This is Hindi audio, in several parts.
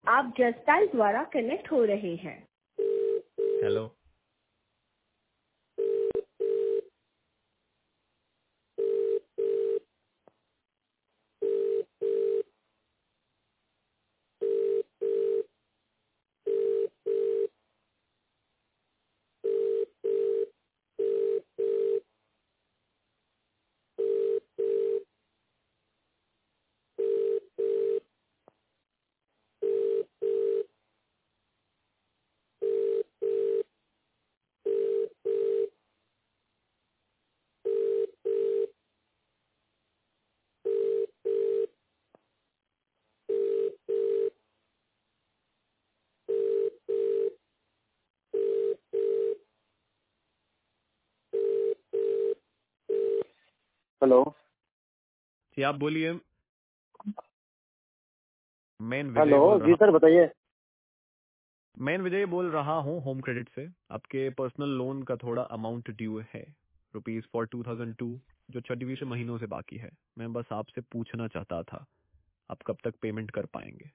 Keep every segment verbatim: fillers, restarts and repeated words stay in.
आप जस्ट डायल द्वारा कनेक्ट हो रहे हैं। हेलो। हेलो जी आप बोलिए। मैं विजय हेलो बोल जी रहा सर बताइए। मैं विजय बोल रहा हूँ होम क्रेडिट से। आपके पर्सनल लोन का थोड़ा अमाउंट ड्यू है rupees four two thousand two जो छब्बीस महीनों से बाकी है। मैं बस आपसे पूछना चाहता था आप कब तक पेमेंट कर पाएंगे।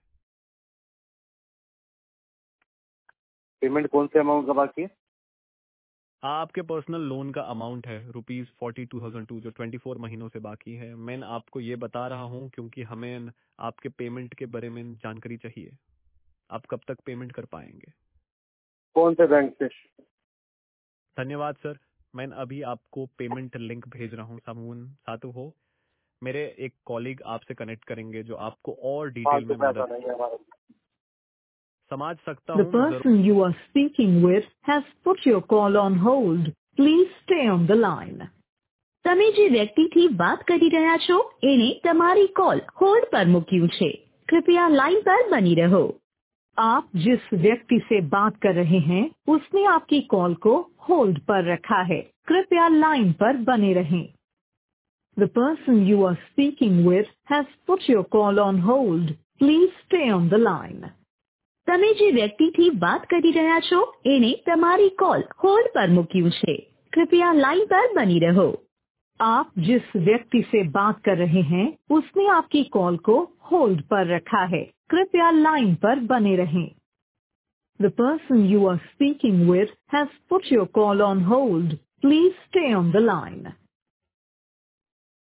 पेमेंट कौन से अमाउंट का बाकी है? आपके पर्सनल लोन का अमाउंट है rupees forty two thousand two जो ट्वेंटी फोर महीनों से बाकी है। मैं आपको ये बता रहा हूँ क्योंकि हमें आपके पेमेंट के बारे में जानकारी चाहिए। आप कब तक पेमेंट कर पाएंगे? कौन से बैंक से? धन्यवाद सर। मैं अभी आपको पेमेंट लिंक भेज रहा हूँ। सामून सातु हो मेरे एक कॉलीग आपसे कनेक्ट करेंगे जो आपको और डिटेल फालतू में पैसा मदद नहीं है हमारे। समझ सकता The हूँ। जरूर person you are speaking with has put your call on hold. Please stay on the line. તમે જે વ્યક્તિથી વાત કરી રહ્યા છો એને તમારી કોલ હોલ્ડ પર મૂક્યું છે। कृपया लाइन पर बनी रहो। आप जिस व्यक्ति से बात कर रहे हैं उसने आपकी कॉल को होल्ड पर रखा है। कृपया लाइन पर बने रहें। The person you are speaking with has put your call on hold. Please stay on the line. તમે જે વ્યક્તિથી વાત કરી રહ્યા છો એને તમારી કોલ હોલ્ડ પર મૂક્યું છે। कृपया लाइन पर बनी रहो। आप जिस व्यक्ति से बात कर रहे हैं उसने आपकी कॉल को होल्ड पर रखा है। कृपया लाइन पर बने रहें। The person you are speaking with has put your call on hold. Please stay on the line.